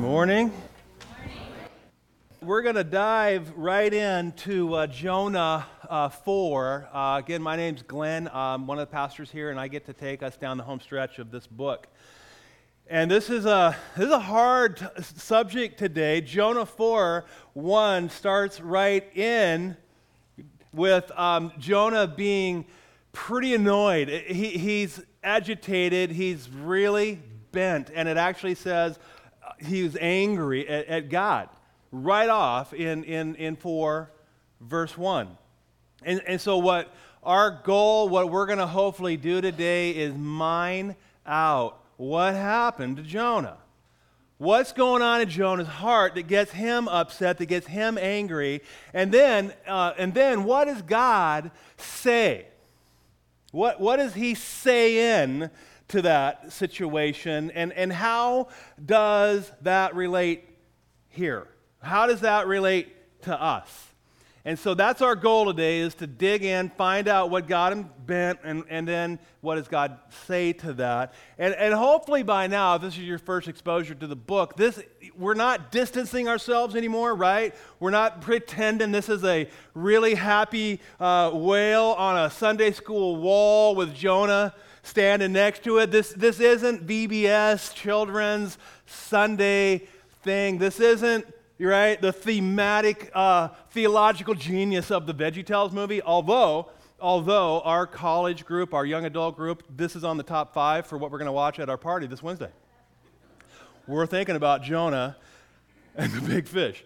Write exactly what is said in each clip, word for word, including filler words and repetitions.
morning. We're going to dive right into uh, Jonah uh, four. Uh, again, my name's Glenn. I'm one of the pastors here, and I get to take us down the home stretch of this book. And this is a this is a hard t- subject today. Jonah four one starts right in with um, Jonah being pretty annoyed. He, he's agitated. He's really bent, and it actually says uh, he was angry at, at God right off in in in four verse one. And and so what our goal, what we're going to hopefully do today, is mine out what happened to Jonah. What's going on in Jonah's heart that gets him upset, that gets him angry, and then uh, and then what does God say? What what does He say in to that situation, and and how does that relate here? How does that relate to us? And so that's our goal today, is to dig in, find out what got him bent, and, and then what does God say to that. And, and hopefully by now, if this is your first exposure to the book, this we're not distancing ourselves anymore, right? We're not pretending this is a really happy uh, whale on a Sunday school wall with Jonah standing next to it. This, this isn't V B S, children's Sunday thing. This isn't You're right, the thematic, uh, theological genius of the VeggieTales movie, although, although our college group, our young adult group, this is on the top five for what we're going to watch at our party this Wednesday. We're thinking about Jonah and the big fish.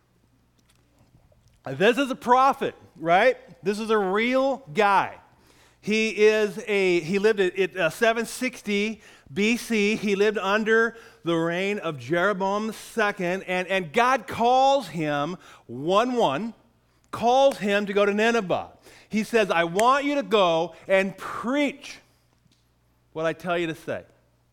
This is a prophet, right? This is a real guy. He is a, he lived at, at seven sixty B C. He lived under the reign of Jeroboam the second, and, and God calls him, one one, calls him to go to Nineveh. He says, I want you to go and preach what I tell you to say.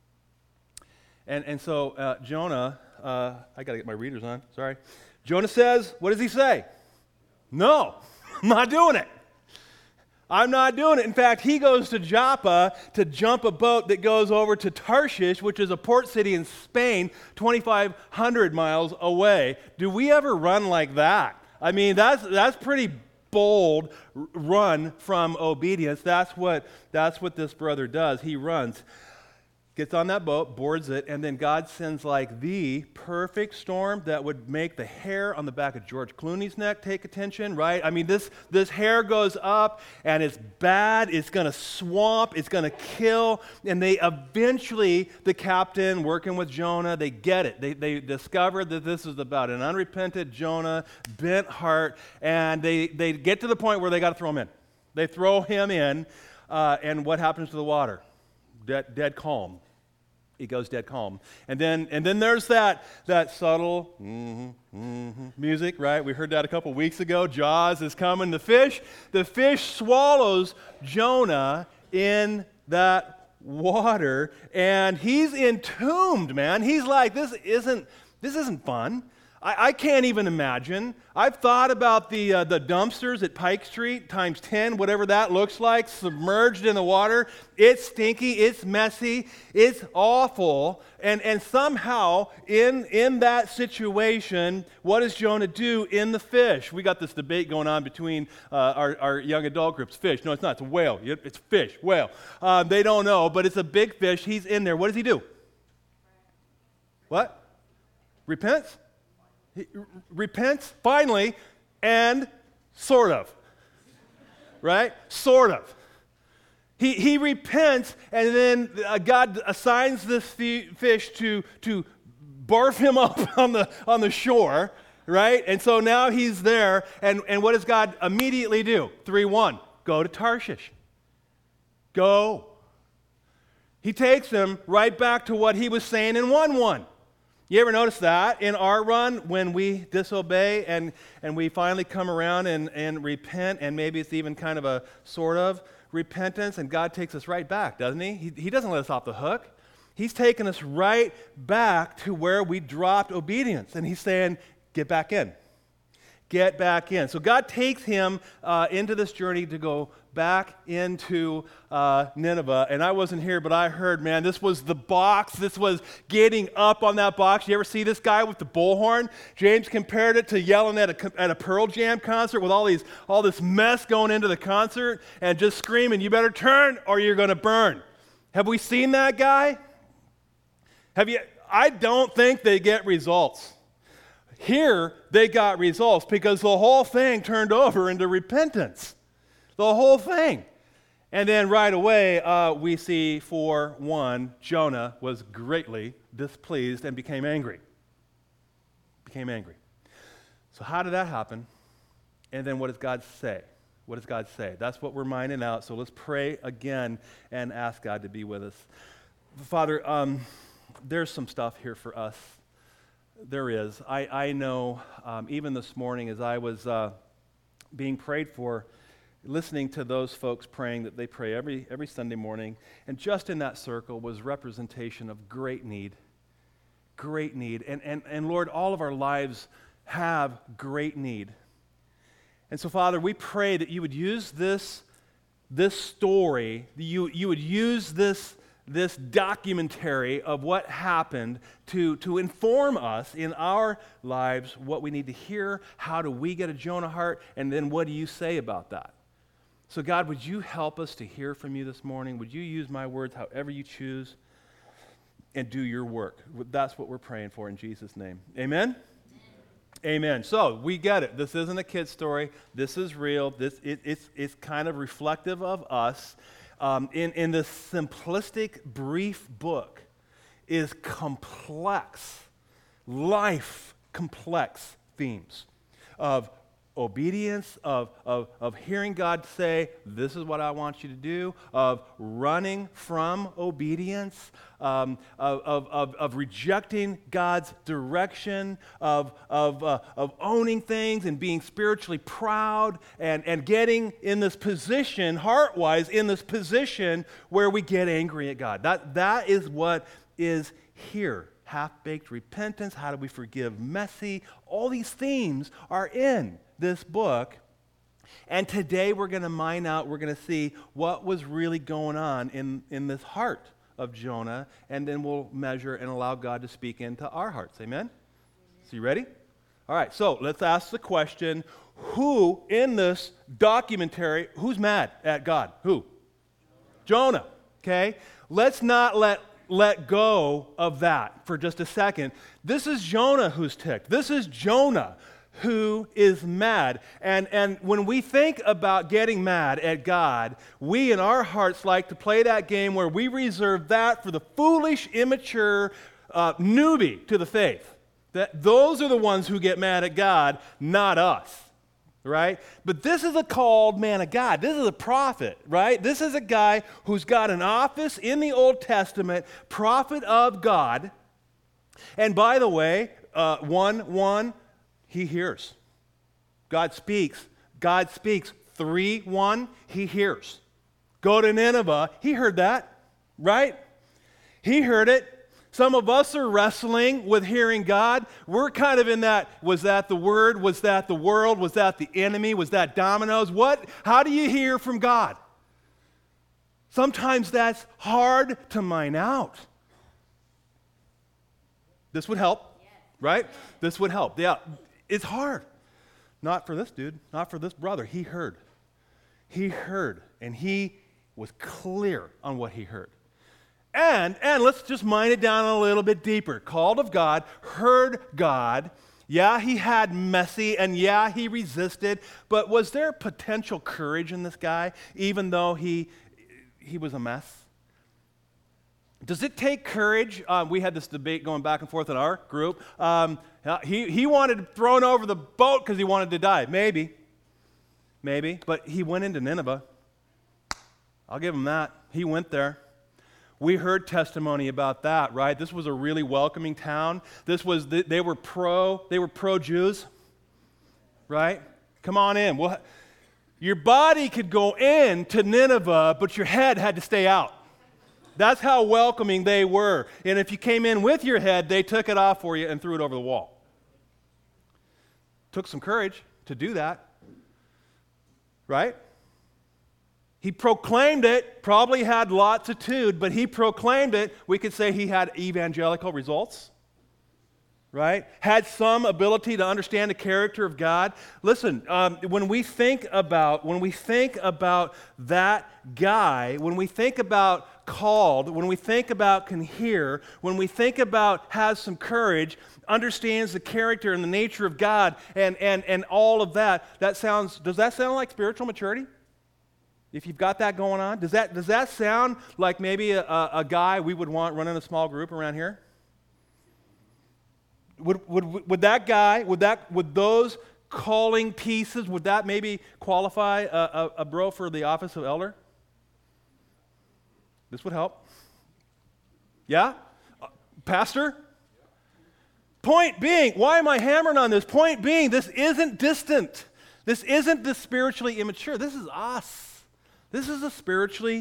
And, and so uh, Jonah, uh, I got to get my readers on, sorry. Jonah says, what does he say? No, I'm not doing it. I'm not doing it. In fact, he goes to Joppa to jump a boat that goes over to Tarshish, which is a port city in Spain, twenty-five hundred miles away. Do we ever run like that? I mean, that's that's pretty bold run from obedience. That's what that's what this brother does. He runs, gets on that boat, boards it, and then God sends like the perfect storm that would make the hair on the back of George Clooney's neck take attention, right? I mean, this, this hair goes up, and it's bad. It's going to swamp. It's going to kill. And they eventually, the captain working with Jonah, they get it. They, they discover that this is about an unrepentant Jonah, bent heart, and they, they get to the point where they got to throw him in. They throw him in, uh, and what happens to the water? Dead, dead calm. He goes dead calm. And then and then there's that that subtle mm-hmm, mm-hmm, music, right? We heard that a couple weeks ago. Jaws is coming. The fish, the fish swallows Jonah in that water, and he's entombed, man. He's like, this isn't this isn't fun. I, I can't even imagine. I've thought about the uh, the dumpsters at Pike Street times ten, whatever that looks like, submerged in the water. It's stinky, it's messy, it's awful. And and somehow in, in that situation, what does Jonah do in the fish? We got this debate going on between uh, our, our young adult groups. Fish. No, it's not. It's a whale. It's fish, whale. Uh, they don't know, but it's a big fish. He's in there. What does he do? What? Repents? He repents, finally, and sort of, right? Sort of. He he repents, and then uh, God assigns this fish to to barf him up on the on the shore, right? And so now he's there, and, and what does God immediately do? three one, go to Tarshish. Go. He takes him right back to what he was saying in one one. You ever notice that in our run when we disobey and, and we finally come around and, and repent, and maybe it's even kind of a sort of repentance, and God takes us right back, doesn't he? He, he doesn't let us off the hook. He's taking us right back to where we dropped obedience, and he's saying, get back in. Get back in. So God takes him uh, into this journey to go back into uh, Nineveh. And I wasn't here, but I heard, man, this was the box. This was getting up on that box. You ever see this guy with the bullhorn? James compared it to yelling at a, at a Pearl Jam concert with all these all this mess going into the concert and just screaming, you better turn or you're going to burn. Have we seen that guy? Have you? I don't think they get results. Here, they got results because the whole thing turned over into repentance. The whole thing. And then right away, uh, we see for one, Jonah was greatly displeased and became angry. Became angry. So how did that happen? And then what does God say? What does God say? That's what we're minding out. So let's pray again and ask God to be with us. Father, um, there's some stuff here for us. There is. I, I know um, even this morning as I was uh, being prayed for, listening to those folks praying that they pray every, every Sunday morning, and just in that circle was representation of great need. Great need. And, and, and Lord, all of our lives have great need. And so, Father, we pray that you would use this, this story, you, you would use this this documentary of what happened to, to inform us in our lives what we need to hear, how do we get a Jonah heart, and then what do you say about that? So God, would you help us to hear from you this morning? Would you use my words however you choose and do your work? That's what we're praying for in Jesus' name. Amen? Amen. So we get it. This isn't a kid's story. This is real. This it, it's, it's kind of reflective of us. Um, in, in this simplistic, brief book is complex, life complex themes of obedience, of, of, of hearing God say, this is what I want you to do, of running from obedience, um, of, of, of, of rejecting God's direction, of, of, uh, of owning things and being spiritually proud and, and getting in this position, heart-wise, in this position where we get angry at God. That, that is what is here. Half-baked repentance, how do we forgive messy? All these themes are in this book. And today we're going to mine out, we're going to see what was really going on in, in this heart of Jonah, and then we'll measure and allow God to speak into our hearts. Amen? So you ready? All right, so let's ask the question, who in this documentary, who's mad at God? Who? Jonah, okay? Let's not let let go of that for just a second. This is Jonah who's ticked. This is Jonah who is mad. And, and when we think about getting mad at God, we in our hearts like to play that game where we reserve that for the foolish, immature uh, newbie to the faith. That those are the ones who get mad at God, not us. Right? But this is a called man of God. This is a prophet, right? This is a guy who's got an office in the Old Testament, prophet of God. And by the way, uh, one, one, he hears. God speaks. God speaks. Three, one, he hears. Go to Nineveh. He heard that, right? He heard it. Some of us are wrestling with hearing God. We're kind of in that, was that the word? Was that the world? Was that the enemy? Was that dominoes? What? How do you hear from God? Sometimes that's hard to mine out. This would help, right? This would help. Yeah, it's hard. Not for this dude, not for this brother. He heard. He heard, and he was clear on what he heard. And, and let's just mine it down a little bit deeper. Called of God, heard God. Yeah, he had messy, and yeah, he resisted. But was there potential courage in this guy, even though he, he was a mess? Does it take courage? Um, we had this debate going back and forth in our group. Um, he, he wanted thrown over the boat because he wanted to die. Maybe. Maybe. But he went into Nineveh. I'll give him that. He went there. We heard testimony about that, right? This was a really welcoming town. This was the, they were pro, they were pro-Jews, right? Come on in. Well, your body could go in to Nineveh, but your head had to stay out. That's how welcoming they were. And if you came in with your head, they took it off for you and threw it over the wall. Took some courage. to do that, right? He proclaimed it, probably had lots of tude, but he proclaimed it. We could say he had evangelical results, right? Had some ability to understand the character of God. Listen, um, when we think about when we think about that guy, when we think about called, when we think about can hear, when we think about has some courage, understands the character and the nature of God, and and and all of that, that sounds. Does that sound like spiritual maturity? If you've got that going on, does that does that sound like maybe a, a, a guy we would want running a small group around here? Would, would, would that guy, would, that, would those calling pieces, would that maybe qualify a, a, a bro for the office of elder? This would help. Yeah? Uh, Pastor? Point being, why am I hammering on this? Point being, this isn't distant. This isn't the spiritually immature. This is us. This is a spiritually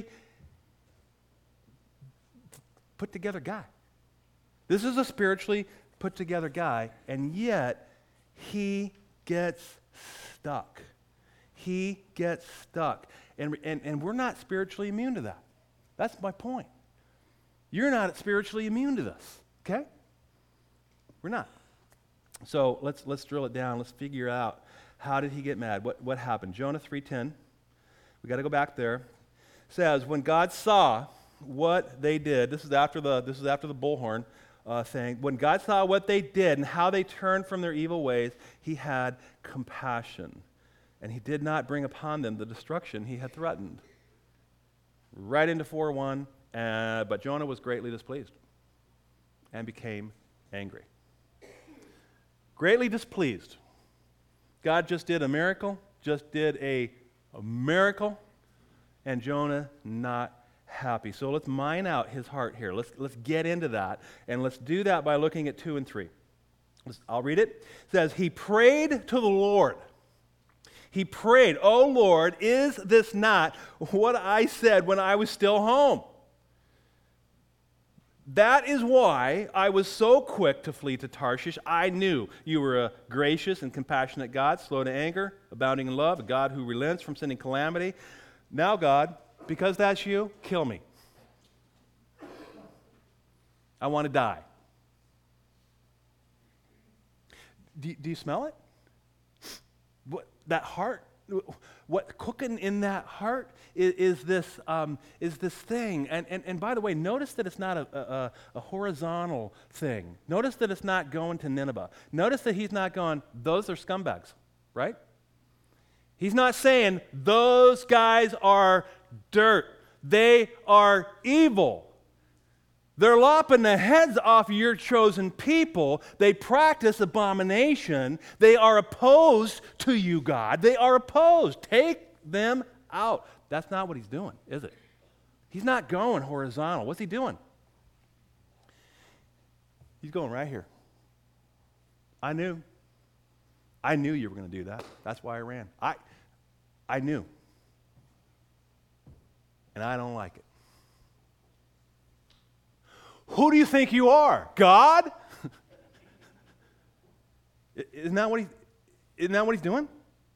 put together guy. This is a spiritually put together guy, and yet he gets stuck. He gets stuck. And, and, and we're not spiritually immune to that. That's my point. You're not spiritually immune to this, okay? We're not. So let's let's drill it down. Let's figure out, how did he get mad? What what happened? Jonah three ten. We got to go back there. Says, when God saw what they did, this is after the this is after the bullhorn uh, thing. When God saw what they did and how they turned from their evil ways, he had compassion, and he did not bring upon them the destruction he had threatened. Right into four one. Uh, but Jonah was greatly displeased and became angry. Greatly displeased. God just did a miracle, just did a A miracle, and Jonah not happy. So let's mine out his heart here. Let's let's get into that, and let's do that by looking at two and three. Let's, I'll read it. It says, he prayed to the Lord. He prayed, "O Lord, is this not what I said when I was still home? That is why I was so quick to flee to Tarshish. I knew you were a gracious and compassionate God, slow to anger, abounding in love, a God who relents from sending calamity. Now, God, because that's you, kill me. I want to die." Do, do you smell it? What, that heart, what cooking in that heart is, is this um, is this thing. And, and and by the way, notice that it's not a, a, a horizontal thing. Notice that it's not going to Nineveh. Notice that he's not going, those are scumbags, right? He's not saying those guys are dirt. They are evil. They're lopping the heads off of your chosen people. They practice abomination. They are opposed to you, God. They are opposed. Take them out. That's not what he's doing, is it? He's not going horizontal. What's he doing? He's going right here. I knew. I knew you were going to do that. That's why I ran. I, I knew. And I don't like it. Who do you think you are? God? Isn't that what he, isn't that what he's doing?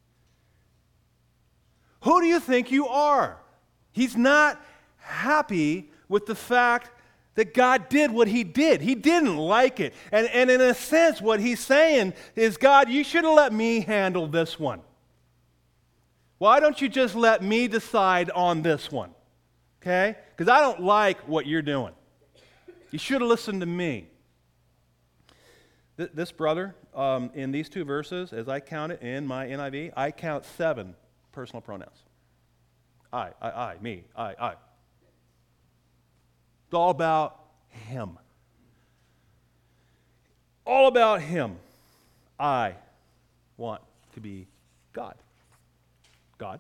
Who do you think you are? He's not happy with the fact that God did what he did. He didn't like it. And, and in a sense, what he's saying is, God, you should have let me handle this one. Why don't you just let me decide on this one? Okay? Because I don't like what you're doing. You should have listened to me. Th- this brother, um, in these two verses, as I count it in my N I V, I count seven personal pronouns. I, I, I, me, I, I. It's all about him. All about him. I want to be God. God.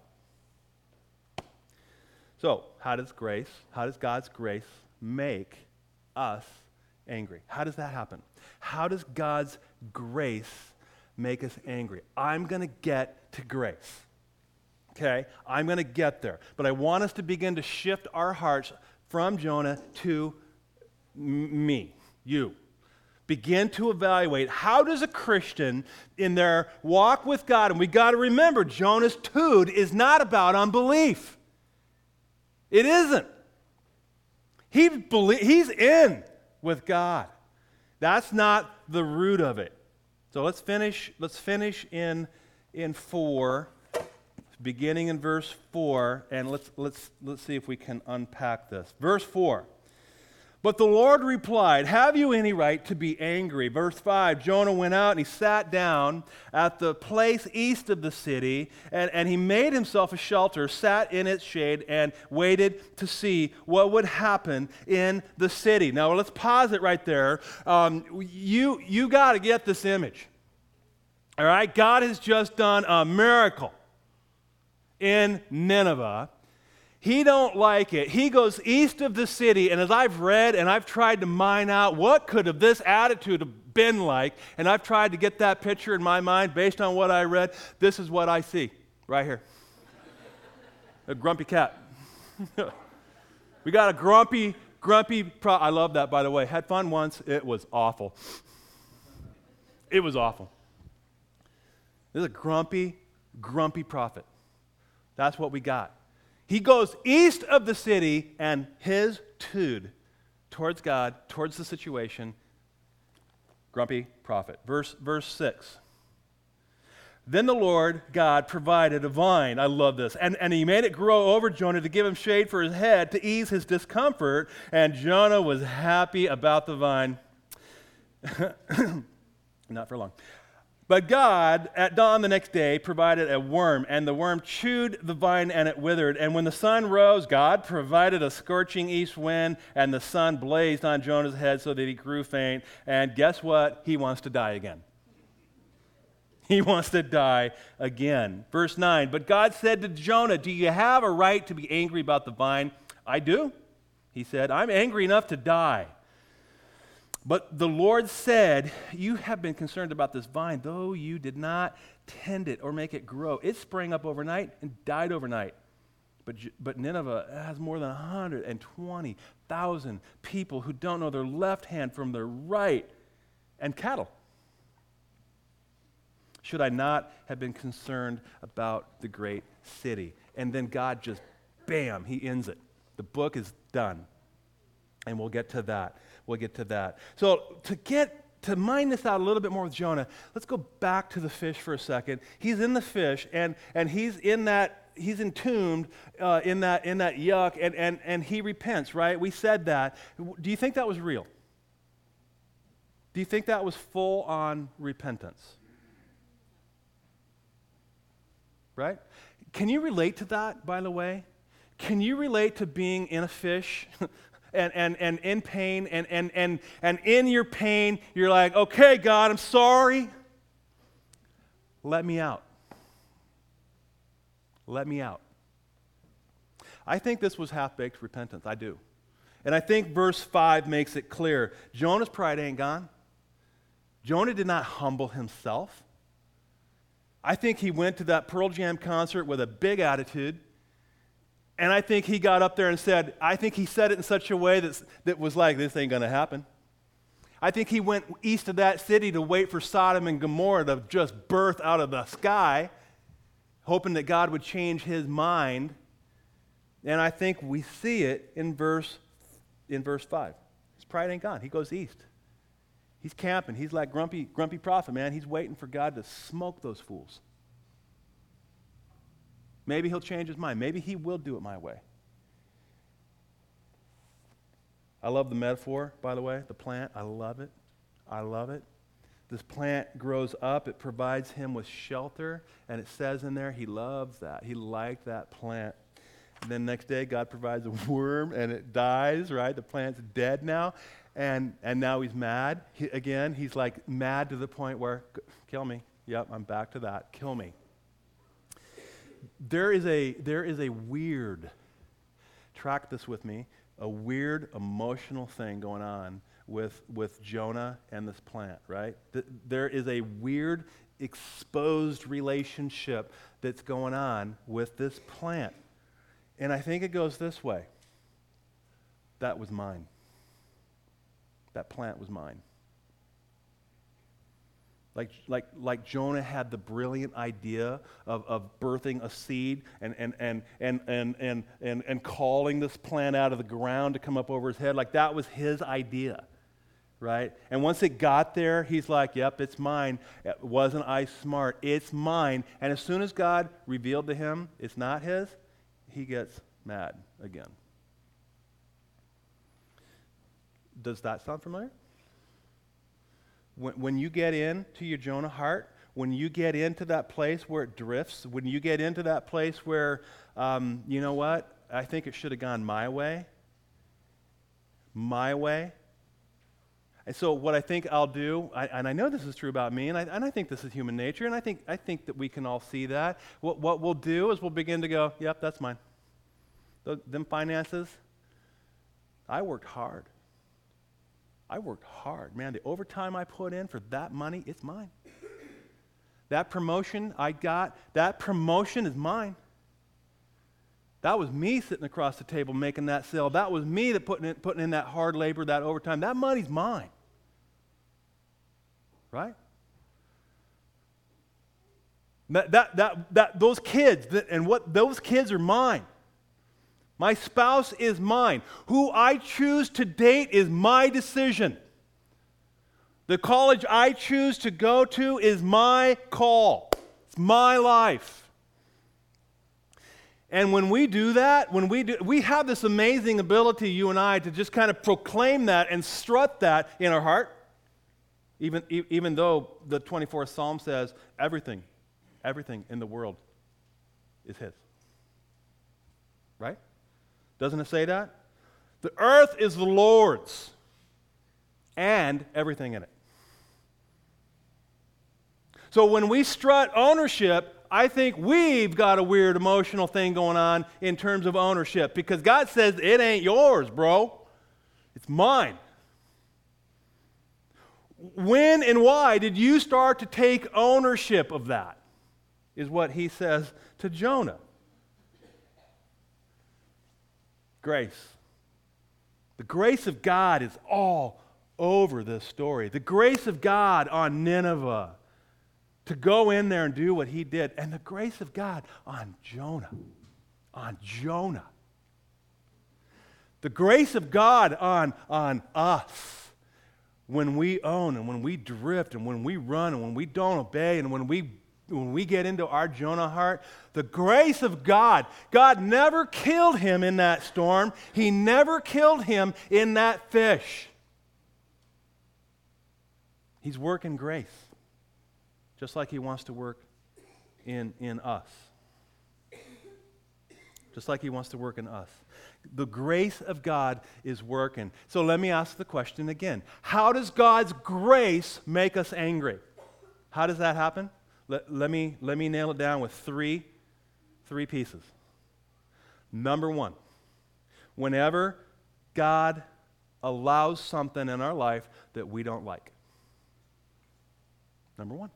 So, how does grace, how does God's grace make us angry? How does that happen? How does God's grace make us angry? I'm going to get to grace. Okay? I'm going to get there. But I want us to begin to shift our hearts from Jonah to m- me, you. begin to evaluate how does a Christian in their walk with God, and we got to remember, Jonah's tude is not about unbelief. It isn't. He belie- he's in with God. That's not the root of it. So let's finish, let's finish in, in four, beginning in verse four, and let's, let's, let's see if we can unpack this. Verse four. But the Lord replied, have you any right to be angry? Verse five, Jonah went out and he sat down at the place east of the city, and, and he made himself a shelter, sat in its shade, and waited to see what would happen in the city. Now let's pause it right there. Um, you you got to get this image. All right? God has just done a miracle in Nineveh. He don't like it. He goes east of the city, and as I've read and I've tried to mine out what could have this attitude have been like, and I've tried to get that picture in my mind based on what I read, this is what I see right here. A grumpy cat. We got a grumpy, grumpy, pro- I love that, by the way. Had fun once. It was awful. It was awful. There's a grumpy, grumpy prophet. That's what we got. He goes east of the city, and his tude towards God, towards the situation, grumpy prophet. Verse, verse six. Then the Lord God provided a vine. I love this. And, and he made it grow over Jonah to give him shade for his head, to ease his discomfort. And Jonah was happy about the vine. Not for long. But God, at dawn the next day, provided a worm, and the worm chewed the vine, and it withered. And when the sun rose, God provided a scorching east wind, and the sun blazed on Jonah's head so that he grew faint. And guess what? He wants to die again. He wants to die again. Verse nine, but God said to Jonah, do you have a right to be angry about the vine? I do, he said. I'm angry enough to die. But the Lord said, you have been concerned about this vine, though you did not tend it or make it grow. It sprang up overnight and died overnight. But, but Nineveh has more than one hundred twenty thousand people who don't know their left hand from their right, and cattle. Should I not have been concerned about the great city? And then God just, bam, he ends it. The book is done. And we'll get to that. We'll get to that. So to get to mine this out a little bit more with Jonah, let's go back to the fish for a second. He's in the fish, and, and he's in that, he's entombed uh, in that in that yuck, and, and, and he repents, right? We said that. Do you think that was real? Do you think that was full-on repentance? Right? Can you relate to that, by the way? Can you relate to being in a fish and, and, and in pain, and, and, and, and in your pain, you're like, okay, God, I'm sorry. Let me out. Let me out. I think this was half-baked repentance. I do. And I think verse five makes it clear. Jonah's pride ain't gone. Jonah did not humble himself. I think he went to that Pearl Jam concert with a big attitude. And I think he got up there and said, I think he said it in such a way that, that was like, this ain't going to happen. I think he went east of that city to wait for Sodom and Gomorrah to just birth out of the sky, hoping that God would change his mind. And I think we see it in verse, in verse five. His pride ain't gone. He goes east. He's camping. He's like grumpy, grumpy prophet, man. He's waiting for God to smoke those fools. Maybe he'll change his mind. Maybe he will do it my way. I love the metaphor, by the way, the plant. I love it. I love it. This plant grows up. It provides him with shelter. And it says in there, he loves that. He liked that plant. And then next day, God provides a worm, and it dies, right? The plant's dead now. And and now he's mad. He, again, he's like mad to the point where, kill me. Yep, I'm back to that. Kill me. There is a there is a weird, track this with me, a weird emotional thing going on with, with Jonah and this plant, right? Th- there is a weird exposed relationship that's going on with this plant. And I think it goes this way. That was mine. That plant was mine. Like, like, like Jonah had the brilliant idea of, of birthing a seed and, and, and, and, and, and, and, and calling this plant out of the ground to come up over his head. Like that was his idea, right? And once it got there, he's like, yep, it's mine. Wasn't I smart? It's mine. And as soon as God revealed to him it's not his, he gets mad again. Does that sound familiar? When, when you get into your Jonah heart, when you get into that place where it drifts, when you get into that place where, um, you know what, I think it should have gone my way, my way. And so what I think I'll do, I, and I know this is true about me, and I, and I think this is human nature, and I think, I think that we can all see that. What, what we'll do is we'll begin to go, yep, that's mine. The, them finances, I worked hard. I worked hard. Man, the overtime I put in for that money, it's mine. That promotion I got, that promotion is mine. That was me sitting across the table making that sale. That was me that putting in, putting in that hard labor, that overtime. That money's mine. Right? That, that, that, that, those kids, that, and what those kids are mine. My spouse is mine. Who I choose to date is my decision. The college I choose to go to is my call. It's my life. And when we do that, when we do, we have this amazing ability, you and I, to just kind of proclaim that and strut that in our heart. Even, even though the twenty-fourth Psalm says everything, everything in the world is his. Right? Doesn't it say that? The earth is the Lord's and everything in it. So when we strut ownership, I think we've got a weird emotional thing going on in terms of ownership because God says it ain't yours, bro. It's mine. When and why did you start to take ownership of that? Is what he says to Jonah. Grace. The grace of God is all over this story. The grace of God on Nineveh to go in there and do what he did. And the grace of God on Jonah. On Jonah. The grace of God on, on us when we own and when we drift and when we run and when we don't obey and when we When we get into our Jonah heart, the grace of God, God never killed him in that storm. He never killed him in that fish. He's working grace, just like he wants to work in, in us. Just like he wants to work in us. The grace of God is working. So let me ask the question again. How does God's grace make us angry? How does that happen? Let, let, me, let me nail it down with three, three pieces. Number one, whenever God allows something in our life that we don't like. Number one.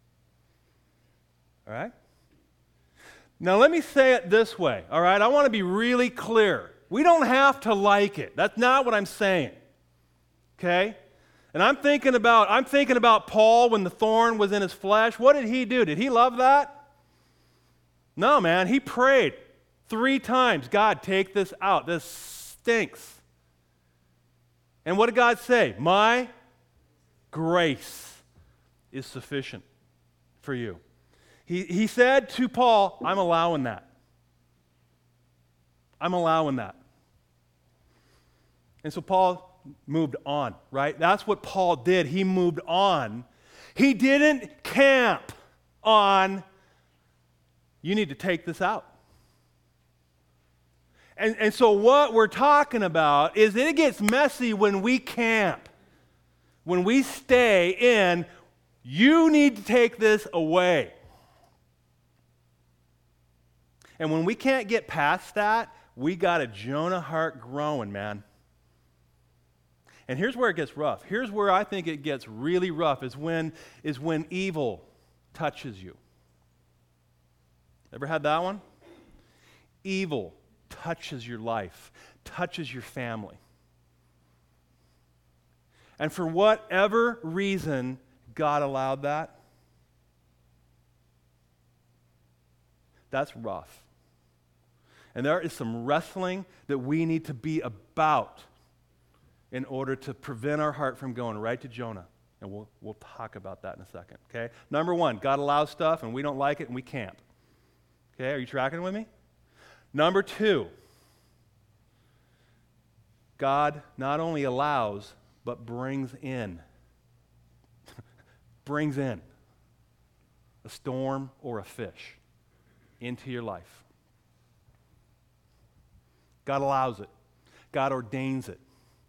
All right? Now let me say it this way, all right? I want to be really clear. We don't have to like it. That's not what I'm saying. Okay? And I'm thinking about I'm thinking about Paul when the thorn was in his flesh. What did he do? Did he love that? No, man. He prayed three times. God, take this out. This stinks. And what did God say? My grace is sufficient for you. He, he said to Paul, I'm allowing that. I'm allowing that. And so Paul moved on, right? That's what Paul did. He moved on. He didn't camp on, you need to take this out. And, and so what we're talking about is that it gets messy when we camp. When we stay in, you need to take this away. And when we can't get past that, we got a Jonah heart growing, man. And here's where it gets rough. Here's where I think it gets really rough is when, is when evil touches you. Ever had that one? Evil touches your life, touches your family. And for whatever reason, God allowed that? That's rough. And there is some wrestling that we need to be about in order to prevent our heart from going right to Jonah. And we'll, we'll talk about that in a second, okay? Number one, God allows stuff and we don't like it and we camp. Okay, are you tracking with me? Number two, God not only allows, but brings in. brings in a storm or a fish into your life. God allows it. God ordains it.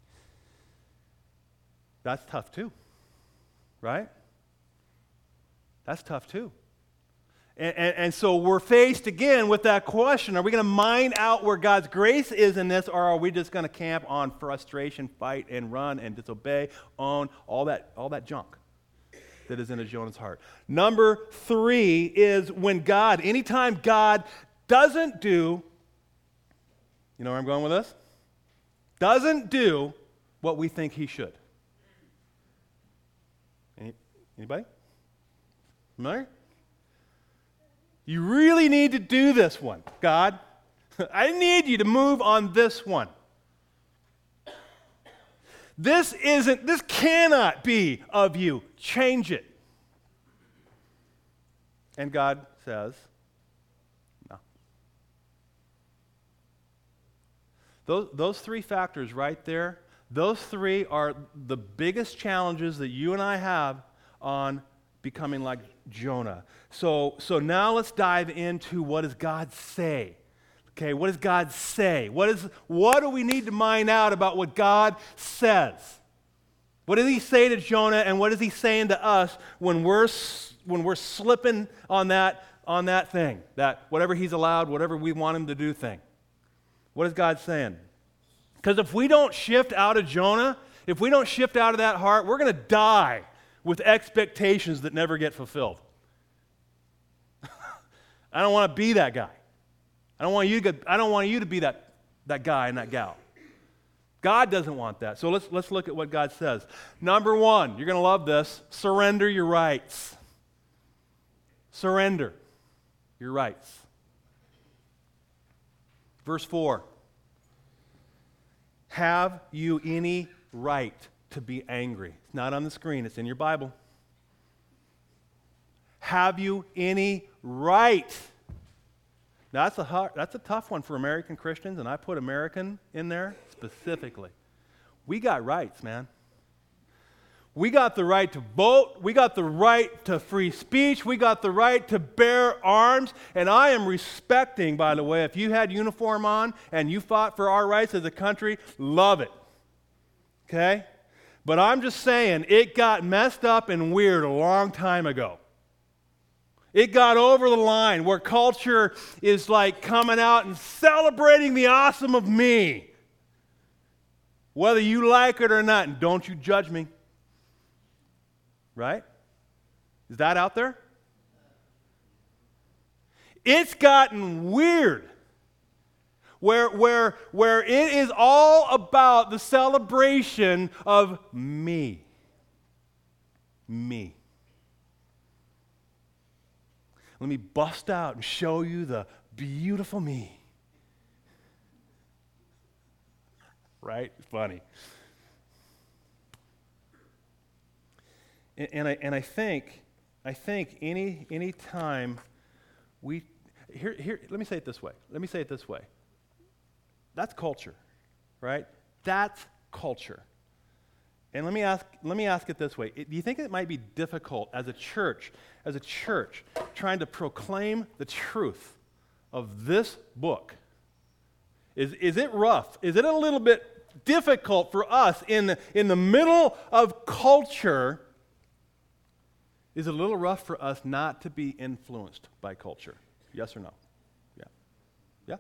That's tough too, right? That's tough too. And, and, and so we're faced again with that question. Are we going to mine out where God's grace is in this, or are we just going to camp on frustration, fight, and run, and disobey, own, all that, all that junk that is in a Jonah's heart? Number three is when God, anytime God doesn't do, you know where I'm going with this? Doesn't do what we think he should. Any, anybody? Familiar? You really need to do this one, God. I need you to move on this one. This isn't, this cannot be of you. Change it. And God says, no. Those, those three factors right there, those three are the biggest challenges that you and I have on becoming like Jonah. So, so now let's dive into what does God say? Okay, what does God say? What is what do we need to mine out about what God says? What does he say to Jonah, and what is he saying to us when we're when we're slipping on that on that thing, that whatever he's allowed, whatever we want him to do thing? What is God saying? Because if we don't shift out of Jonah, if we don't shift out of that heart, we're going to die with expectations that never get fulfilled. I don't want to be that guy. I don't want you to, I don't want you to be that, that guy and that gal. God doesn't want that. So let's, let's look at what God says. Number one, you're going to love this, surrender your rights. Surrender your rights. Verse four, have you any right to be angry? It's not on the screen, it's in your Bible. Have you any right? Now, that's a, hard, that's a tough one for American Christians, and I put American in there specifically. We got rights, man. We got the right to vote. We got the right to free speech. We got the right to bear arms. And I am respecting, by the way, if you had uniform on and you fought for our rights as a country, love it. Okay? But I'm just saying, it got messed up and weird a long time ago. It got over the line where culture is like coming out and celebrating the awesome of me. Whether you like it or not, and don't you judge me. Right? Is that out there? It's gotten weird. Where, where, where it is all about the celebration of me. Me. Let me bust out and show you the beautiful me. Right? Funny. And, and I and I think I think any any time we here here let me say it this way. Let me say it this way. That's culture, right? That's culture. And let me ask let me ask it this way. Do you think it might be difficult as a church, as a church, trying to proclaim the truth of this book? Is is it rough? Is it a little bit difficult for us in the, in the middle of culture? Is it a little rough for us not to be influenced by culture? Yes or no? Yeah. Yeah.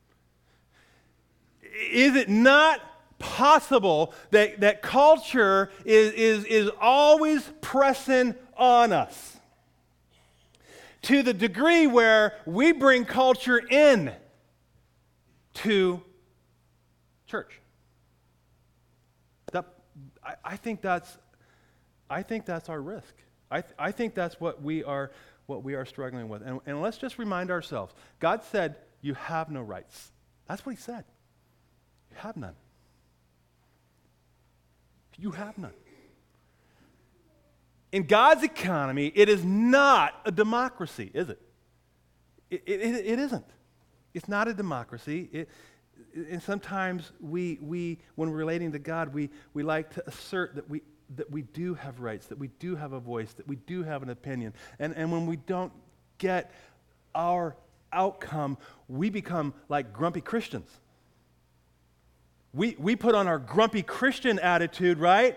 Is it not possible that, that culture is, is, is always pressing on us to the degree where we bring culture in to church? That, I, I think that's I think that's our risk I, th- I think that's what we are what we are struggling with. And, and let's just remind ourselves, God said, you have no rights. That's what he said. You have none. You have none. In God's economy, it is not a democracy, is it? It, it, it isn't. It's not a democracy. It, and sometimes we, we, when relating to God, we, we like to assert that we, that we do have rights, that we do have a voice, that we do have an opinion. And, and when we don't get our outcome, we become like grumpy Christians. We, we put on our grumpy Christian attitude, right?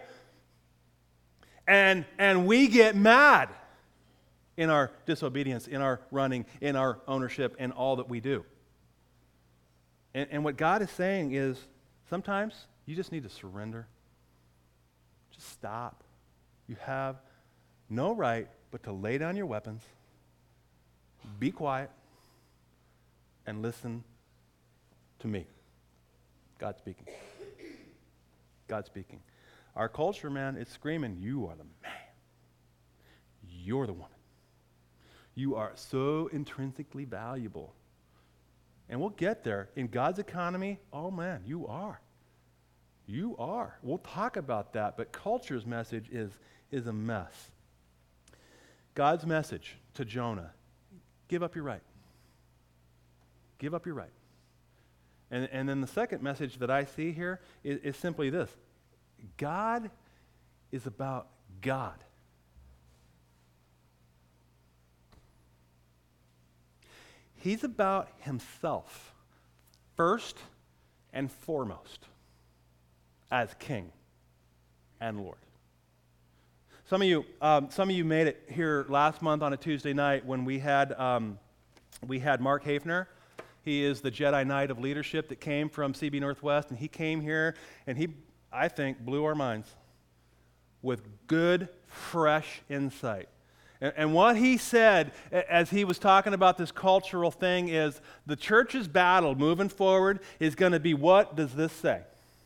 And, and we get mad in our disobedience, in our running, in our ownership, in all that we do. And, and what God is saying is, sometimes you just need to surrender. Just stop. You have no right but to lay down your weapons, be quiet, and listen to me. God speaking. God speaking. Our culture, man, is screaming, you are the man. You're the woman. You are so intrinsically valuable. And we'll get there. In God's economy, oh man, you are. You are. We'll talk about that, but culture's message is, is a mess. God's message to Jonah, give up your right. Give up your right. And, and then the second message that I see here is, is simply this. God is about God. He's about himself first and foremost as King and Lord. Some of you, um, some of you made it here last month on a Tuesday night when we had um, we had Mark Hafner. He is the Jedi Knight of leadership that came from C B Northwest, and he came here and he, I think, blew our minds with good, fresh insight. And, and what he said as he was talking about this cultural thing is the church's battle moving forward is going to be, what does this say?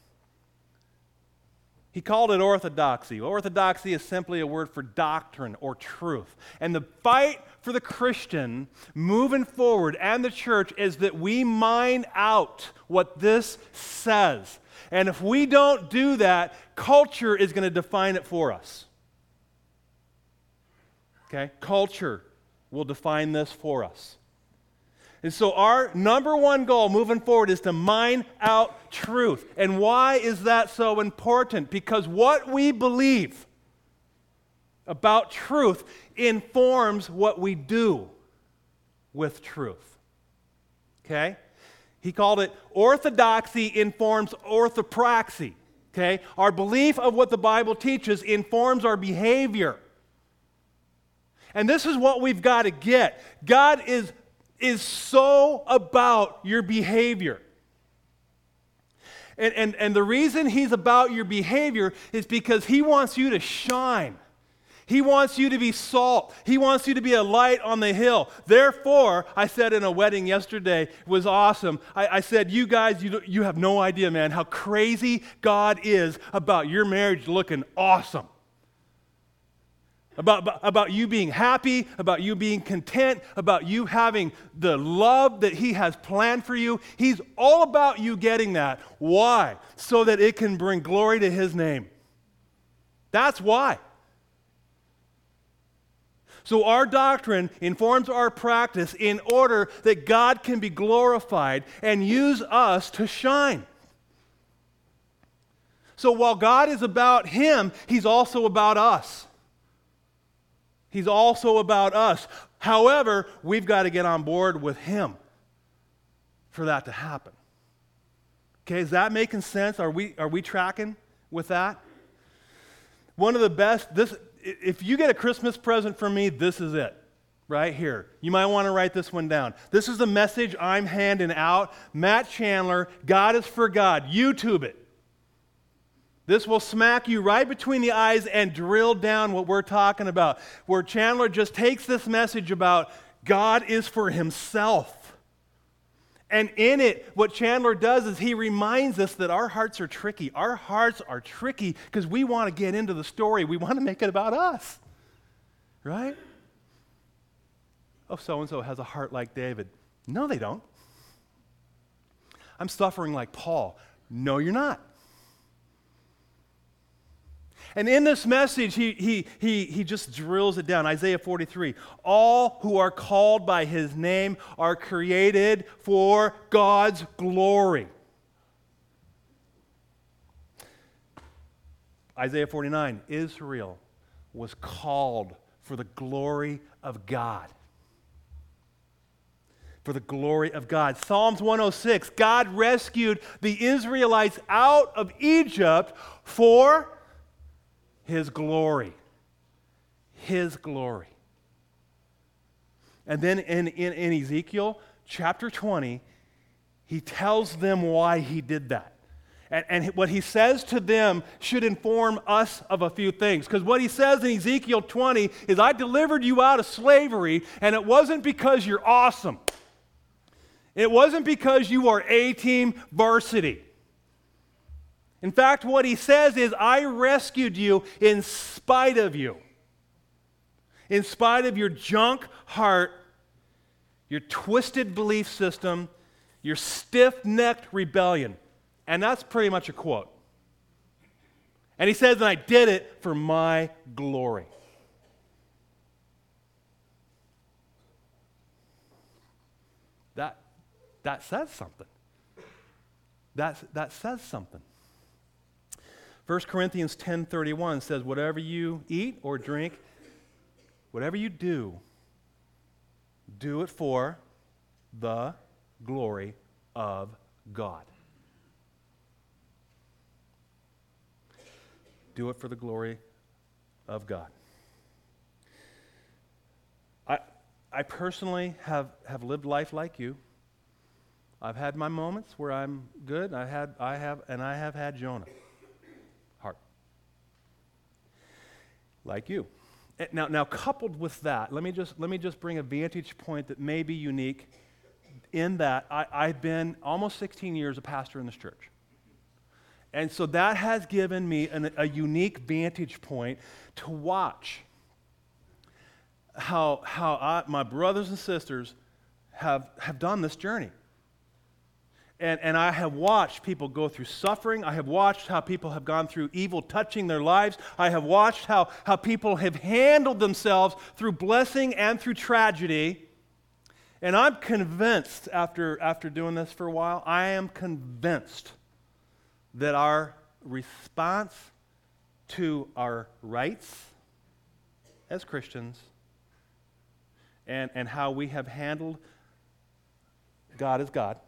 He called it orthodoxy. Orthodoxy is simply a word for doctrine or truth. And the fight for the Christian moving forward and the church is that we mine out what this says. And if we don't do that, culture is going to define it for us. Okay? Culture will define this for us. And so our number one goal moving forward is to mine out truth. And why is that so important? Because what we believe about truth informs what we do with truth. Okay? He called it orthodoxy informs orthopraxy. Okay? Our belief of what the Bible teaches informs our behavior. And this is what we've got to get. God is is so about your behavior. And, and, and the reason he's about your behavior is because he wants you to shine. He wants you to be salt. He wants you to be a light on the hill. Therefore, I said in a wedding yesterday, it was awesome. I, I said, you guys, you, you have no idea, man, how crazy God is about your marriage looking awesome. About, about, about you being happy, about you being content, about you having the love that he has planned for you. He's all about you getting that. Why? So that it can bring glory to his name. That's why. So our doctrine informs our practice in order that God can be glorified and use us to shine. So while God is about him, he's also about us. He's also about us. However, we've got to get on board with him for that to happen. Okay, is that making sense? Are we, are we tracking with that? One of the best, this, if you get a Christmas present from me, this is it, right here. You might want to write this one down. This is the message I'm handing out. Matt Chandler, God is for God. YouTube it. This will smack you right between the eyes and drill down what we're talking about, where Chandler just takes this message about God is for himself. And in it, what Chandler does is he reminds us that our hearts are tricky. Our hearts are tricky because we want to get into the story. We want to make it about us. right? Oh, so-and-so has a heart like David. No, they don't. I'm suffering like Paul. No, you're not. And in this message, he, he, he, he just drills it down. Isaiah forty-three. All who are called by his name are created for God's glory. Isaiah forty-nine. Israel was called for the glory of God. For the glory of God. Psalms one oh six. God rescued the Israelites out of Egypt for his glory. His glory. And then in, in, in Ezekiel chapter twenty, he tells them why he did that. And, and what he says to them should inform us of a few things. Because what he says in Ezekiel twenty is, I delivered you out of slavery, and it wasn't because you're awesome. It wasn't because you are A-team varsity. In fact, what he says is, I rescued you in spite of you. In spite of your junk heart, your twisted belief system, your stiff-necked rebellion. And that's pretty much a quote. And he says, and I did it for my glory. That, that says something. That, that says something. First Corinthians ten thirty-one says, whatever you eat or drink, whatever you do, do it for the glory of God. Do it for the glory of God. I, I personally have, have lived life like you. I've had my moments where I'm good. I had, I have, and I have had Jonah. Heart. Like you. Now, now, coupled with that, let me just let me just bring a vantage point that may be unique. In that, I, I've been almost sixteen years a pastor in this church. And so that has given me an, a unique vantage point to watch how, how I, my brothers and sisters have, have done this journey. And, and I have watched people go through suffering. I have watched how people have gone through evil touching their lives. I have watched how, how people have handled themselves through blessing and through tragedy. And I'm convinced, after, after doing this for a while, I am convinced that our response to our rights as Christians and, and how we have handled God as God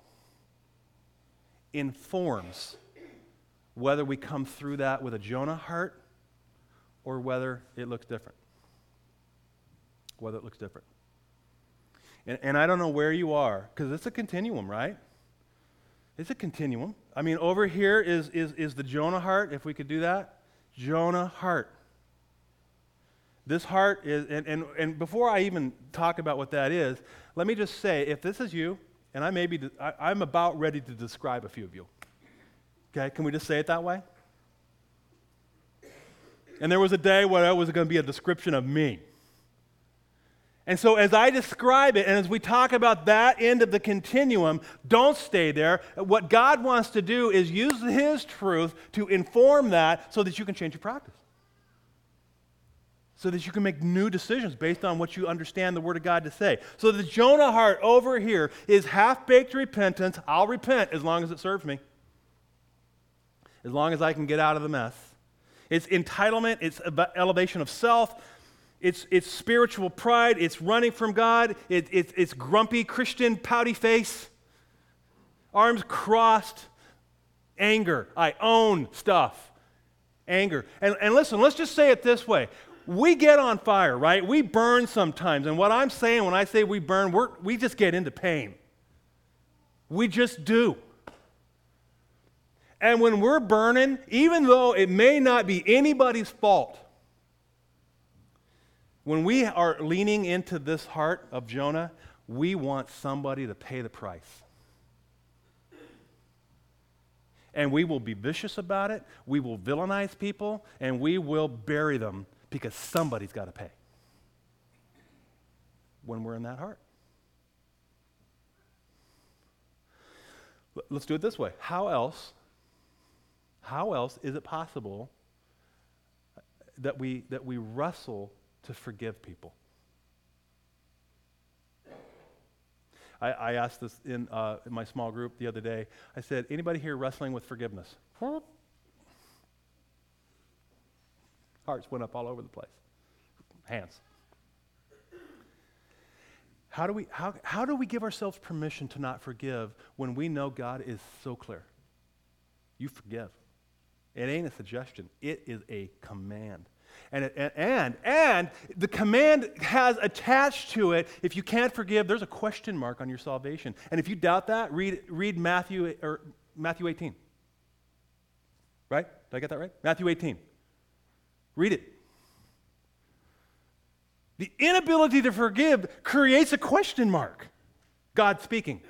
informs whether we come through that with a Jonah heart or whether it looks different. Whether it looks different. And, and I don't know where you are, because it's a continuum, right? It's a continuum. I mean, over here is, is, is the Jonah heart, if we could do that. Jonah heart. This heart is, and, and, and before I even talk about what that is, let me just say, if this is you, and I may be, I, I'm about ready to describe a few of you. Okay, can we just say it that way? And there was a day where it was going to be a description of me. And so as I describe it, and as we talk about that end of the continuum, don't stay there. What God wants to do is use his truth to inform that so that you can change your practice. So that you can make new decisions based on what you understand the Word of God to say. So the Jonah heart over here is half-baked repentance. I'll repent as long as it serves me. As long as I can get out of the mess. It's entitlement. It's elevation of self. It's, it's spiritual pride. It's running from God. It, it, it's grumpy Christian pouty face. Arms crossed. Anger. I own stuff. Anger. And, and listen, let's just say it this way. We get on fire, right? We burn sometimes. And what I'm saying when I say we burn, we're, we just get into pain. We just do. And when we're burning, even though it may not be anybody's fault, when we are leaning into this heart of Jonah, we want somebody to pay the price. And we will be vicious about it, we will villainize people, and we will bury them because somebody's got to pay. when we're in that heart. Let's do it this way. How else, how else is it possible that we that we wrestle to forgive people? I, I asked this in, uh, in my small group the other day. I said, anybody here wrestling with forgiveness? Hearts went up all over the place. Hands. How do we how how do we give ourselves permission to not forgive when we know God is so clear? You forgive. It ain't a suggestion. It is a command. And it, and and and the command has attached to it, if you can't forgive, there's a question mark on your salvation. And if you doubt that, read read Matthew or Matthew eighteen. Right? Did I get that right? Matthew eighteen. Read it. The inability to forgive creates a question mark. God speaking.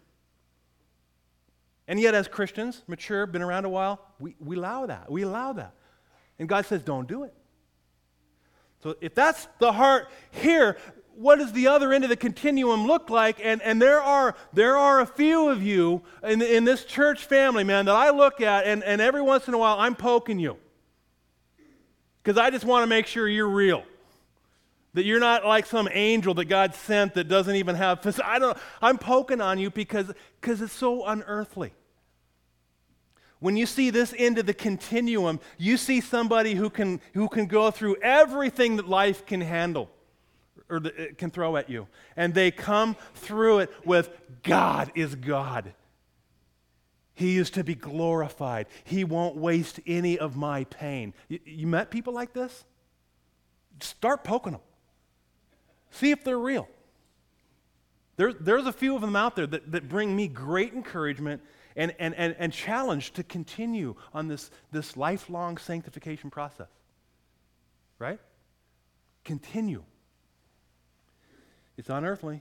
And yet as Christians, mature, been around a while, we, we allow that. We allow that. And God says, don't do it. So if that's the heart here, what does the other end of the continuum look like? And, and there are there are a few of you in, in this church family, man, that I look at, and, and every once in a while I'm poking you. Because I just want to make sure you're real. That you're not like some angel that God sent that doesn't even have, I don't, I'm poking on you because, because it's so unearthly. When you see this end of the continuum, you see somebody who can, who can go through everything that life can handle or that it can throw at you. And they come through it with, God is God. He is to be glorified. He won't waste any of my pain. You, you met people like this? Start poking them. See if they're real. There, there's a few of them out there that, that bring me great encouragement and, and, and, and challenge to continue on this, this lifelong sanctification process. Right? Continue. It's unearthly.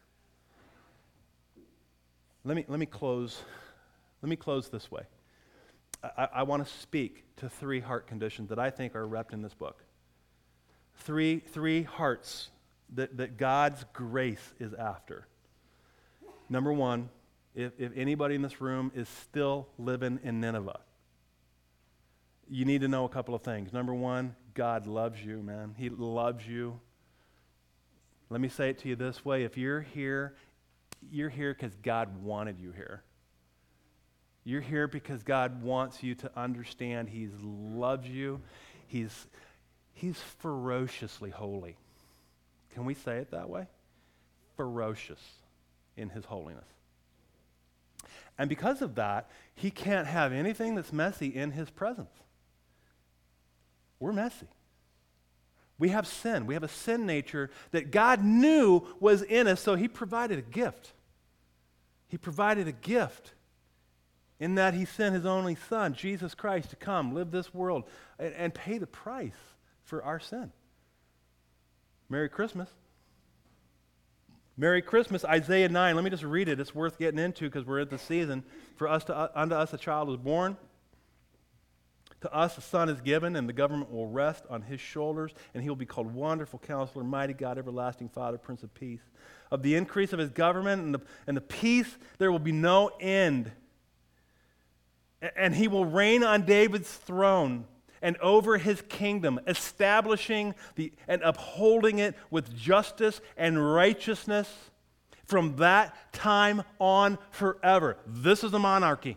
Let me, let me close. Let me close this way. I, I want to speak to three heart conditions that I think are repped in this book. Three, three hearts that, that God's grace is after. Number one, if, if anybody in this room is still living in Nineveh, you need to know a couple of things. Number one, God loves you, man. He loves you. Let me say it to you this way. If you're here, you're here because God wanted you here. You're here because God wants you to understand He loves you. He's, he's ferociously holy. Can we say it that way? Ferocious in His holiness. And because of that, He can't have anything that's messy in His presence. We're messy. We have sin. We have a sin nature that God knew was in us, so He provided a gift. He provided a gift in that He sent His only Son, Jesus Christ, to come, live this world, and, and pay the price for our sin. Merry Christmas. Merry Christmas, Isaiah nine. Let me just read it. It's worth getting into because we're at the season. For us to, uh, unto us a child is born. To us a son is given, and the government will rest on His shoulders, and He will be called Wonderful Counselor, Mighty God, Everlasting Father, Prince of Peace. Of the increase of His government and the, and the peace, there will be no end. And He will reign on David's throne and over His kingdom, establishing the, and upholding it with justice and righteousness from that time on forever. This is a monarchy.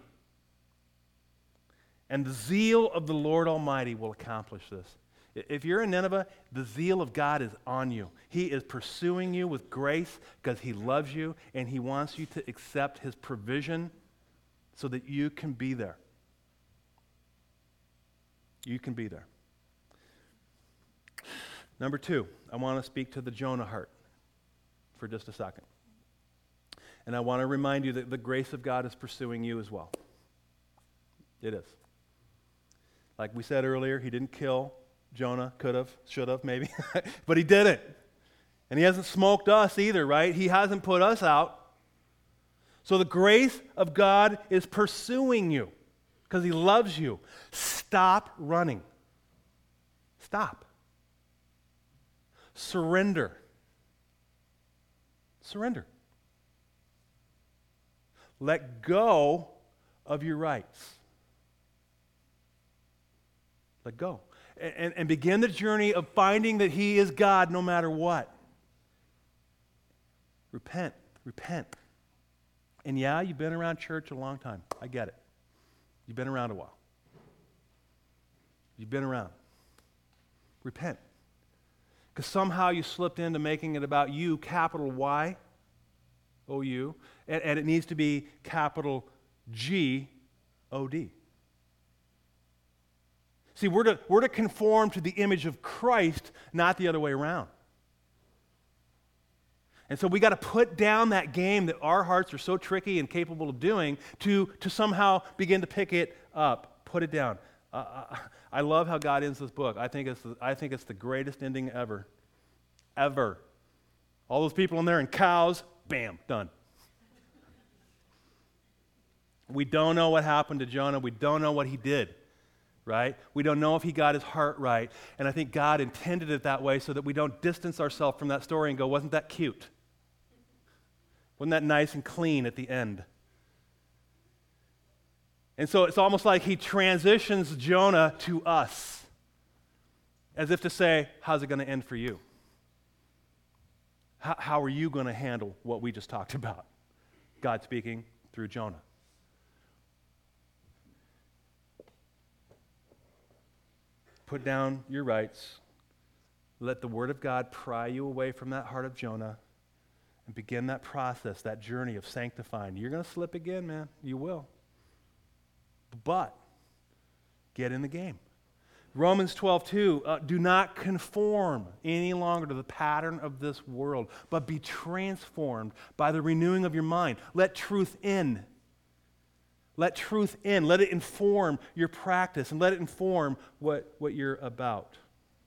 And the zeal of the Lord Almighty will accomplish this. If you're in Nineveh, the zeal of God is on you. He is pursuing you with grace because He loves you and He wants you to accept His provision so that you can be there. You can be there. Number two, I want to speak to the Jonah heart for just a second. And I want to remind you that the grace of God is pursuing you as well. It is. Like we said earlier, He didn't kill Jonah, could have, should have, maybe, but He didn't. And He hasn't smoked us either, right? He hasn't put us out. So the grace of God is pursuing you because He loves you. Stop running. Stop. Surrender. Surrender. Let go of your rights. Let go. And, and, and begin the journey of finding that He is God no matter what. Repent. Repent. And yeah, you've been around church a long time. I get it. You've been around a while. You've been around. Repent. Because somehow you slipped into making it about you, capital Y, O U, and, and it needs to be capital G, O D. See, we're to, we're to conform to the image of Christ, not the other way around. And so we got to put down that game that our hearts are so tricky and capable of doing to, to somehow begin to pick it up. Put it down. Uh, I love how God ends this book. I think it's the, I think it's the greatest ending ever. Ever. All those people in there and cows, bam, done. We don't know what happened to Jonah. We don't know what he did, right? We don't know if he got his heart right. And I think God intended it that way so that we don't distance ourselves from that story and go, wasn't that cute? Wasn't that nice and clean at the end? And so it's almost like he transitions Jonah to us, as if to say, how's it going to end for you? How, how are you going to handle what we just talked about? God speaking through Jonah. Put down your rights. Let the Word of God pry you away from that heart of Jonah and begin that process, that journey of sanctifying. You're going to slip again, man. You will. But get in the game. Romans twelve two, uh, do not conform any longer to the pattern of this world, but be transformed by the renewing of your mind. Let truth in. Let truth in. Let it inform your practice and let it inform what, what you're about.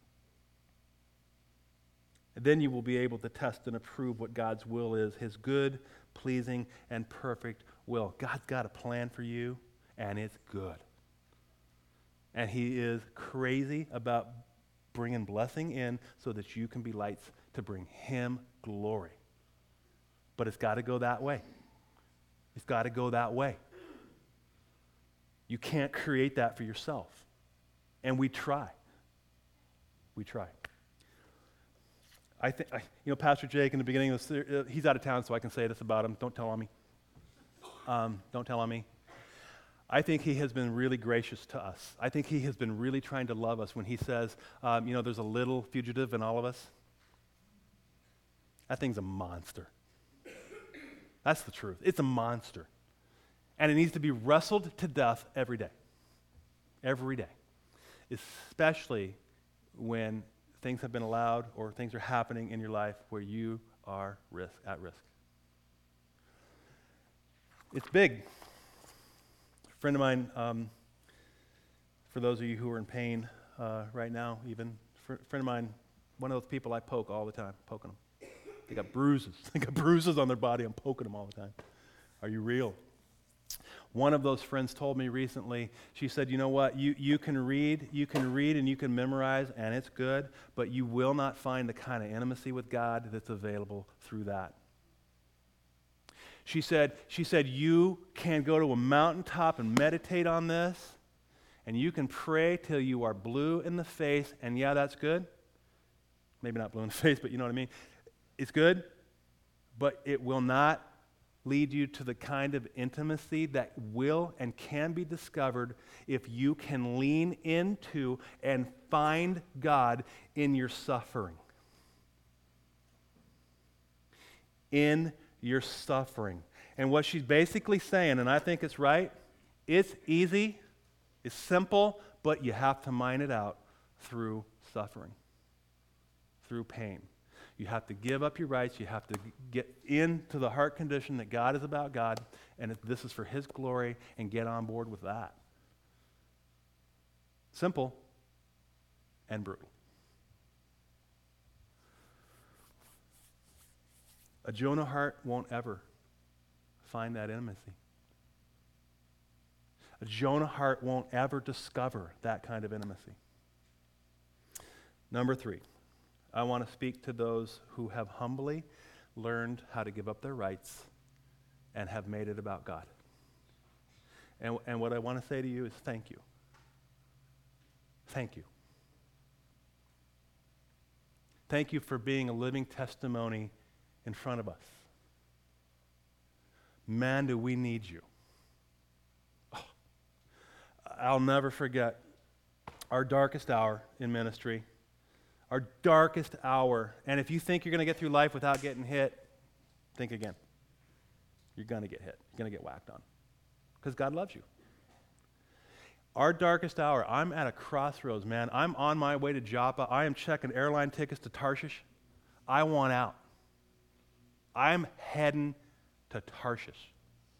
And then you will be able to test and approve what God's will is, His good, pleasing, and perfect will. God's got a plan for you, and it's good. And He is crazy about bringing blessing in so that you can be lights to bring Him glory. But it's got to go that way. It's got to go that way. You can't create that for yourself. And we try. We try. I think, you know, Pastor Jake in the beginning of this, uh, he's out of town, so I can say this about him. Don't tell on me. Um, don't tell on me. I think he has been really gracious to us. I think he has been really trying to love us when he says, um, you know, there's a little fugitive in all of us. That thing's a monster. That's the truth. It's a monster. And it needs to be wrestled to death every day. Every day. Especially when things have been allowed or things are happening in your life where you are risk, at risk. It's big. A friend of mine, um, for those of you who are in pain uh, right now, even, a friend of mine, one of those people I poke all the time, poking them. They got bruises. They got bruises on their body. I'm poking them all the time. Are you real? One of those friends told me recently, she said, you know what, you, you can read, you can read and you can memorize, and it's good, but you will not find the kind of intimacy with God that's available through that. She said, she said, you can go to a mountaintop and meditate on this, and you can pray till you are blue in the face, and yeah, that's good. Maybe not blue in the face, but you know what I mean. It's good, but it will not lead you to the kind of intimacy that will and can be discovered if you can lean into and find God in your suffering. In your suffering. And what she's basically saying, and I think it's right, it's easy, it's simple, but you have to mine it out through suffering, through pain. You have to give up your rights. You have to get into the heart condition that God is about God, and this is for His glory, and get on board with that. Simple and brutal. A Jonah heart won't ever find that intimacy. A Jonah heart won't ever discover that kind of intimacy. Number three. I want to speak to those who have humbly learned how to give up their rights and have made it about God. And, and what I want to say to you is thank you. Thank you. Thank you for being a living testimony in front of us. Man, do we need you. Oh, I'll never forget our darkest hour in ministry. Our darkest hour. And if you think you're going to get through life without getting hit, think again. You're going to get hit. You're going to get whacked on. Because God loves you. Our darkest hour, I'm at a crossroads, man. I'm on my way to Joppa. I am checking airline tickets to Tarshish. I want out. I'm heading to Tarshish.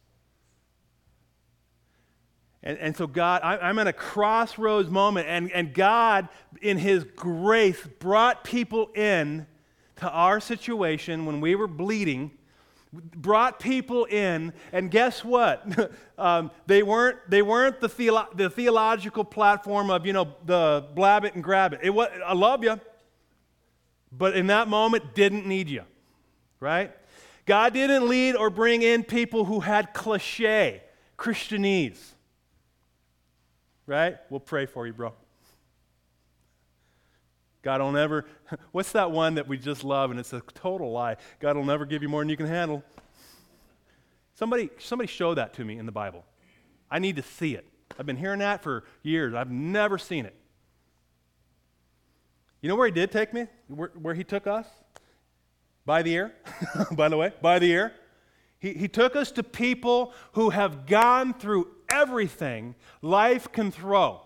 And, and so God, I, I'm at a crossroads moment, and, and God, in His grace, brought people in to our situation when we were bleeding, brought people in, and guess what? um, they weren't they weren't the, theolo- the theological platform of, you know, the blab it and grab it. It was, I love you, but in that moment, didn't need you, right? God didn't lead or bring in people who had cliche Christianese, right? We'll pray for you, bro. God will never, what's that one that we just love, and it's a total lie? God will never give you more than you can handle. Somebody, somebody show that to me in the Bible. I need to see it. I've been hearing that for years. I've never seen it. You know where He did take me? Where, where He took us? By the ear, by the way, by the ear. He, he took us to people who have gone through everything life can throw.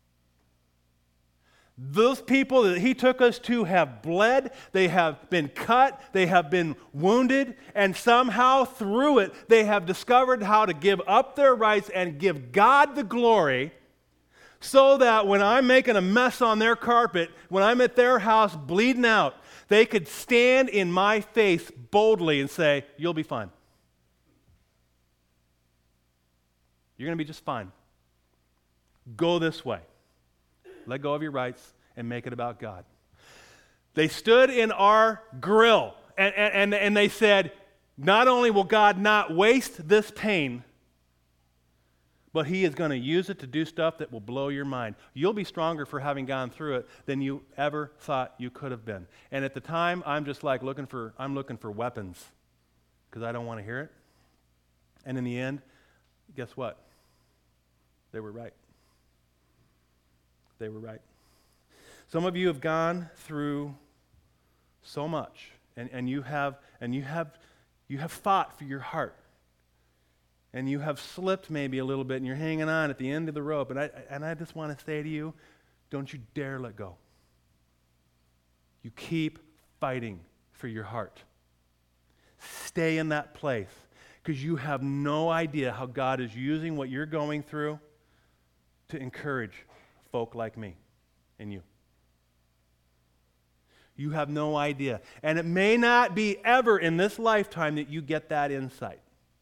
Those people that He took us to have bled, they have been cut, they have been wounded, and somehow through it, they have discovered how to give up their rights and give God the glory, so that when I'm making a mess on their carpet, when I'm at their house bleeding out, they could stand in my face boldly and say, "You'll be fine. You're going to be just fine. Go this way. Let go of your rights and make it about God." They stood in our grill and, and, and they said, not only will God not waste this pain, but He is going to use it to do stuff that will blow your mind. You'll be stronger for having gone through it than you ever thought you could have been. And at the time, I'm just like looking for, I'm looking for weapons because I don't want to hear it. And in the end, guess what? They were right. They were right. Some of you have gone through so much, and, and you have and you have you have fought for your heart. And you have slipped maybe a little bit, and you're hanging on at the end of the rope. And I and I just want to say to you, don't you dare let go. You keep fighting for your heart. Stay in that place, because you have no idea how God is using what you're going through to encourage folk like me and you. You have no idea. And it may not be ever in this lifetime that you get that insight.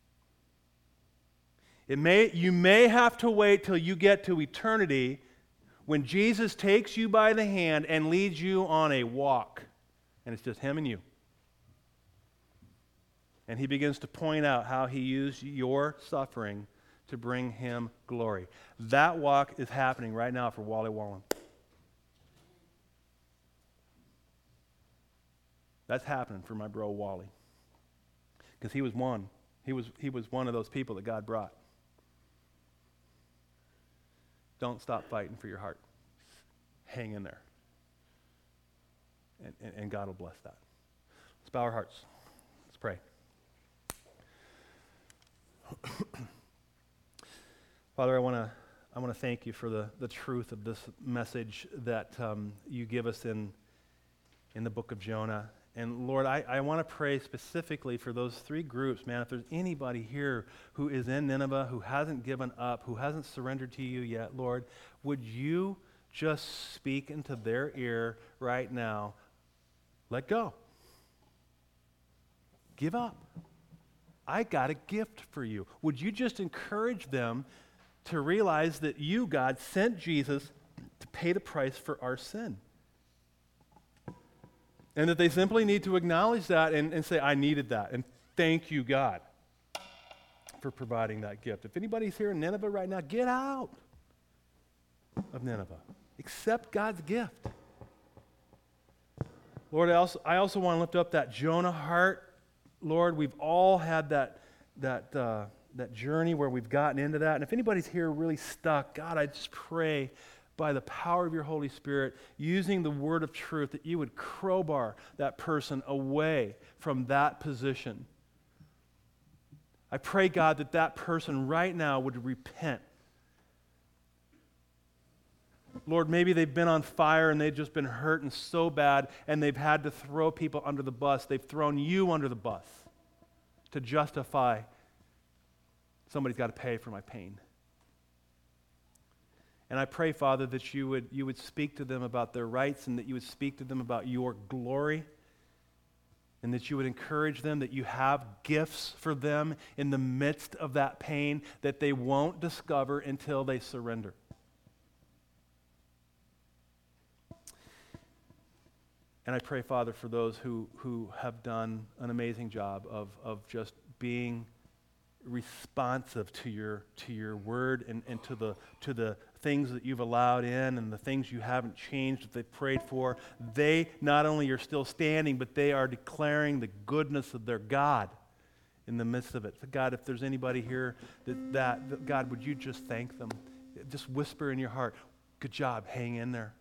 It may, you may have to wait till you get to eternity when Jesus takes you by the hand and leads you on a walk. And it's just Him and you. And He begins to point out how He used your suffering to bring Him glory. That walk is happening right now for Wally Wallen. That's happening for my bro Wally. Because he was one. He was, he was one of those people that God brought. Don't stop fighting for your heart. Hang in there. And, and, and God will bless that. Let's bow our hearts. Let's pray. Father, I want to I want to thank You for the, the truth of this message that um, You give us in, in the book of Jonah. And Lord, I, I want to pray specifically for those three groups, man. If there's anybody here who is in Nineveh, who hasn't given up, who hasn't surrendered to You yet, Lord, would You just speak into their ear right now? Let go. Give up. I got a gift for you. Would You just encourage them to realize that You, God, sent Jesus to pay the price for our sin? And that they simply need to acknowledge that and, and say, I needed that. And thank you, God, for providing that gift. If anybody's here in Nineveh right now, get out of Nineveh. Accept God's gift. Lord, I also, I also want to lift up that Jonah heart. Lord, we've all had that, that, uh, that journey where we've gotten into that. And if anybody's here really stuck, God, I just pray by the power of your Holy Spirit, using the word of truth, that you would crowbar that person away from that position. I pray, God, that that person right now would repent. Lord, maybe they've been on fire and they've just been hurting so bad and they've had to throw people under the bus. They've thrown you under the bus to justify somebody's got to pay for my pain. And I pray, Father, that you would, you would speak to them about their rights and that you would speak to them about your glory and that you would encourage them, that you have gifts for them in the midst of that pain that they won't discover until they surrender. And I pray, Father, for those who, who have done an amazing job of, of just being responsive to your to your word and, and to the to the things that you've allowed in and the things you haven't changed that they've prayed for. They not only are still standing, but they are declaring the goodness of their God in the midst of it. So God, if there's anybody here that, that, that God, would you just thank them? Just whisper in your heart, good job, hang in there.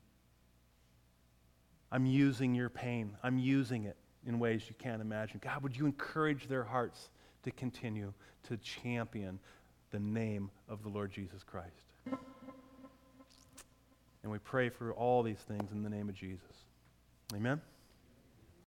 I'm using your pain. I'm using it in ways you can't imagine. God, would you encourage their hearts to continue to champion the name of the Lord Jesus Christ? And we pray for all these things in the name of Jesus. Amen.